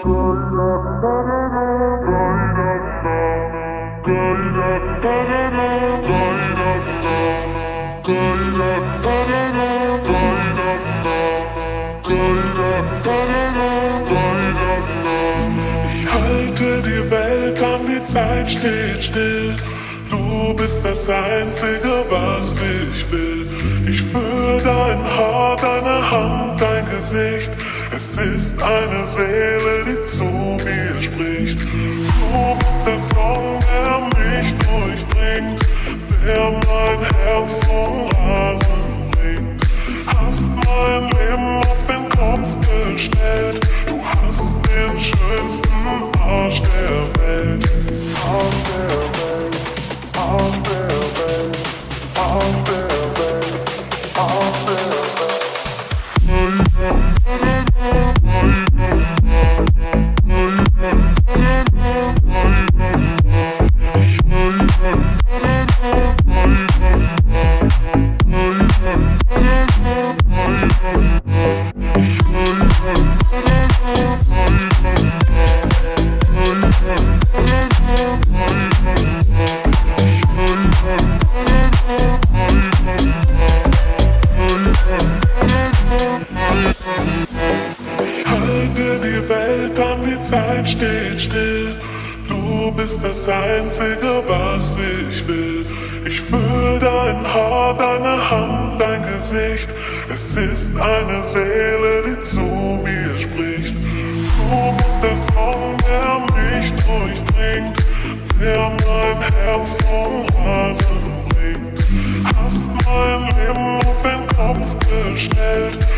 Ich halte die Welt an, die Zeit steht still. Du bist das Einzige, was ich will. Ich fühl dein Haar, deine Hand, dein Gesicht. Es ist eine Seele, die zu mir spricht. Du bist der Song, der mich durchdringt, der mein Herz zum Rasen bringt. Hast mein Leben auf den Kopf gestellt. Du hast den schönsten Arsch der Welt. Arsch der Welt, Arsch der Welt, Arsch der Welt, Arsch der Welt. Zeit steht still, du bist das Einzige, was ich will. Ich fühl dein Haar, deine Hand, dein Gesicht. Es ist eine Seele, die zu mir spricht. Du bist der Song, der mich durchdringt, der mein Herz zum Rasen bringt. Hast mein Leben auf den Kopf gestellt.